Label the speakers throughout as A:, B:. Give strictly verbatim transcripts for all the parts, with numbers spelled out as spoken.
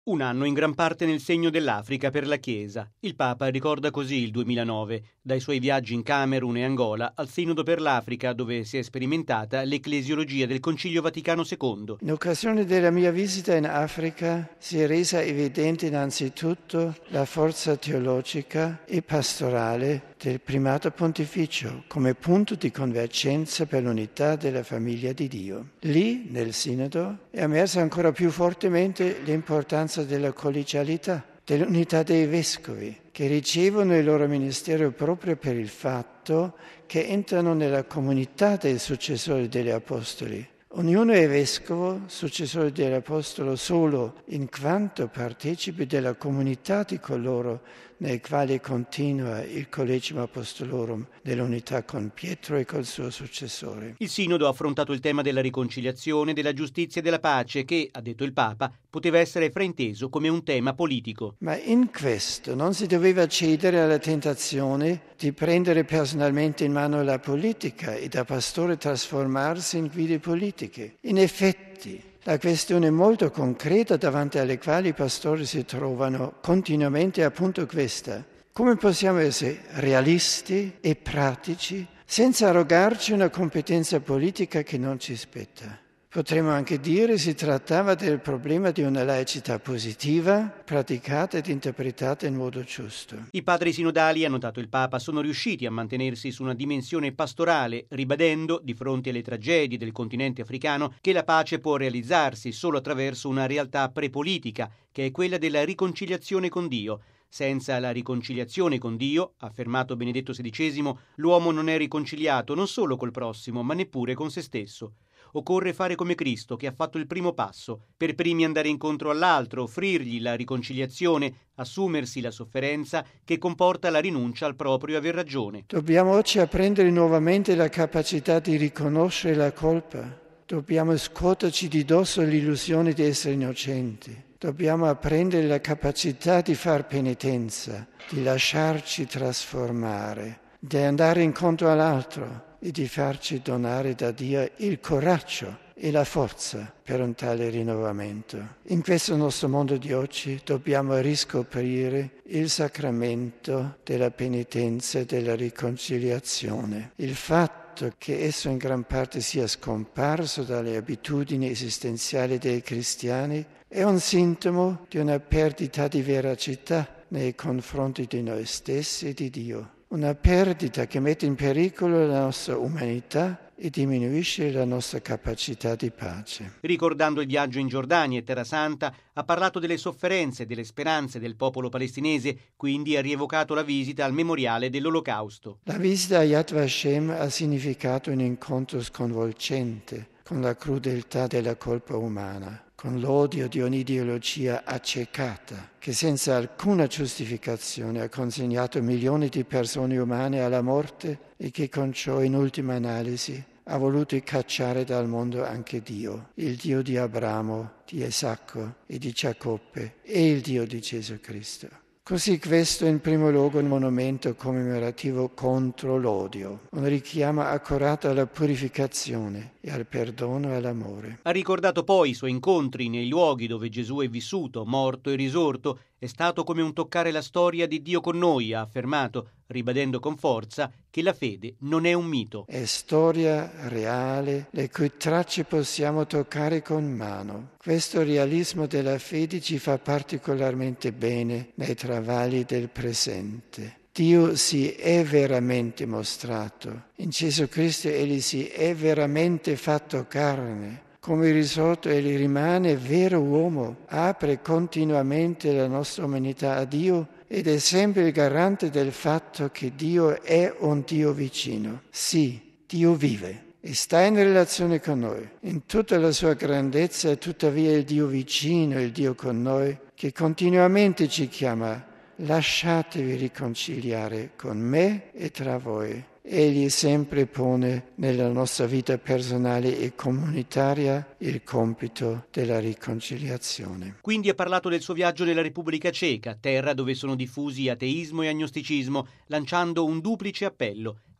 A: Un anno in gran parte nel segno dell'Africa per la Chiesa. Il Papa ricorda così il duemilanove, dai suoi viaggi in Camerun e Angola al Sinodo per l'Africa, dove si è sperimentata l'ecclesiologia del Concilio Vaticano secondo.
B: In occasione della mia visita in Africa si è resa evidente innanzitutto la forza teologica e pastorale del primato pontificio come punto di convergenza per l'unità della famiglia di Dio. Lì, nel Sinodo, è emersa ancora più fortemente l'importanza della collegialità, dell'unità dei vescovi, che ricevono il loro ministero proprio per il fatto che entrano nella comunità dei successori degli apostoli. Ognuno è vescovo, successore dell'apostolo, solo in quanto partecipi della comunità di coloro nei quali continua il Collegium Apostolorum nell'unità con Pietro e col suo successore.
A: Il Sinodo ha affrontato il tema della riconciliazione, della giustizia e della pace che, ha detto il Papa, poteva essere frainteso come un tema politico.
B: Ma in questo non si doveva cedere alla tentazione di prendere personalmente in mano la politica e da pastore trasformarsi in guide politiche. In effetti, la questione molto concreta davanti alle quali i pastori si trovano continuamente è appunto questa. Come possiamo essere realisti e pratici senza arrogarci una competenza politica che non ci spetta? Potremmo anche dire si trattava del problema di una laicità positiva, praticata ed interpretata in modo giusto.
A: I padri sinodali, ha notato il Papa, sono riusciti a mantenersi su una dimensione pastorale, ribadendo, di fronte alle tragedie del continente africano, che la pace può realizzarsi solo attraverso una realtà prepolitica, che è quella della riconciliazione con Dio. Senza la riconciliazione con Dio, ha affermato Benedetto sedicesimo, l'uomo non è riconciliato non solo col prossimo, ma neppure con se stesso. Occorre fare come Cristo, che ha fatto il primo passo, per primi andare incontro all'altro, offrirgli la riconciliazione, assumersi la sofferenza che comporta la rinuncia al proprio aver ragione.
B: Dobbiamo oggi apprendere nuovamente la capacità di riconoscere la colpa. Dobbiamo scuoterci di dosso l'illusione di essere innocenti. Dobbiamo apprendere la capacità di far penitenza, di lasciarci trasformare, di andare incontro all'altro e di farci donare da Dio il coraggio e la forza per un tale rinnovamento. In questo nostro mondo di oggi dobbiamo riscoprire il sacramento della penitenza e della riconciliazione. Il fatto che esso in gran parte sia scomparso dalle abitudini esistenziali dei cristiani è un sintomo di una perdita di veracità nei confronti di noi stessi e di Dio. Una perdita che mette in pericolo la nostra umanità e diminuisce la nostra capacità di pace.
A: Ricordando il viaggio in Giordania e Terra Santa, ha parlato delle sofferenze e delle speranze del popolo palestinese, quindi ha rievocato la visita al memoriale dell'Olocausto.
B: La visita a Yad Vashem ha significato un incontro sconvolgente con la crudeltà della colpa umana, con l'odio di un'ideologia accecata che senza alcuna giustificazione ha consegnato milioni di persone umane alla morte e che con ciò in ultima analisi ha voluto cacciare dal mondo anche Dio, il Dio di Abramo, di Isacco e di Giacobbe e il Dio di Gesù Cristo. Così questo in primo luogo è un monumento commemorativo contro l'odio, un richiamo accorato alla purificazione e al perdono e all'amore.
A: Ha ricordato poi i suoi incontri nei luoghi dove Gesù è vissuto, morto e risorto. È stato come un toccare la storia di Dio con noi, ha affermato, ribadendo con forza che la fede non è un mito.
B: È storia reale, le cui tracce possiamo toccare con mano. Questo realismo della fede ci fa particolarmente bene nei travagli del presente. Dio si è veramente mostrato. In Gesù Cristo Egli si è veramente fatto carne. Come risorto Egli rimane vero uomo, apre continuamente la nostra umanità a Dio ed è sempre il garante del fatto che Dio è un Dio vicino. Sì, Dio vive e sta in relazione con noi. In tutta la sua grandezza è tuttavia il Dio vicino, il Dio con noi, che continuamente ci chiama: lasciatevi riconciliare con me e tra voi. Egli sempre pone nella nostra vita personale e comunitaria il compito della riconciliazione.
A: Quindi ha parlato del suo viaggio nella Repubblica Ceca, terra dove sono diffusi ateismo e agnosticismo, lanciando un duplice appello: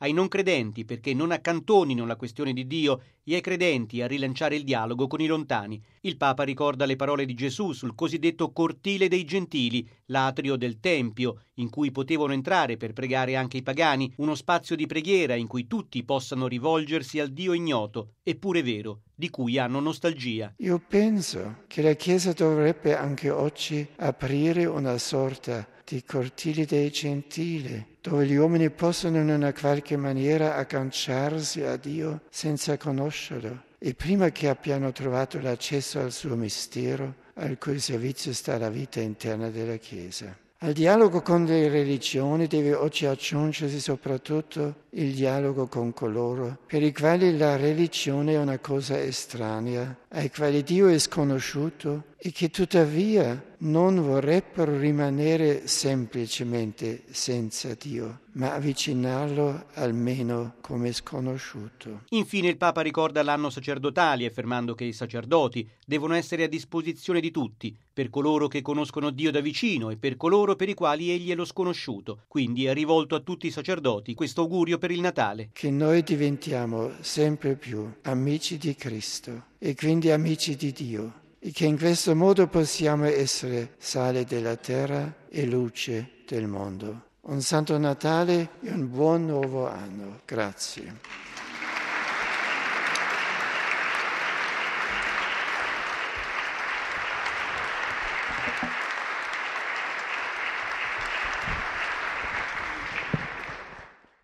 A: ai non credenti perché non accantonino la questione di Dio e ai credenti a rilanciare il dialogo con i lontani. Il Papa ricorda le parole di Gesù sul cosiddetto cortile dei gentili, l'atrio del Tempio, in cui potevano entrare per pregare anche i pagani, uno spazio di preghiera in cui tutti possano rivolgersi al Dio ignoto, eppure vero, di cui hanno nostalgia.
B: Io penso che la Chiesa dovrebbe anche oggi aprire una sorta di cortili dei gentili, dove gli uomini possono in una qualche maniera agganciarsi a Dio senza conoscerlo e prima che abbiano trovato l'accesso al suo mistero, al cui servizio sta la vita interna della Chiesa. Al dialogo con le religioni deve oggi aggiungersi soprattutto il dialogo con coloro per i quali la religione è una cosa estranea, ai quali Dio è sconosciuto e che tuttavia non vorrebbero rimanere semplicemente senza Dio, ma avvicinarlo almeno come sconosciuto.
A: Infine il Papa ricorda l'anno sacerdotale, affermando che i sacerdoti devono essere a disposizione di tutti, per coloro che conoscono Dio da vicino e per coloro per i quali egli è lo sconosciuto. Quindi è rivolto a tutti i sacerdoti questo augurio per il Natale.
B: Che noi diventiamo sempre più amici di Cristo e quindi amici di Dio e che in questo modo possiamo essere sale della terra e luce del mondo. Un Santo Natale e un buon nuovo anno. Grazie.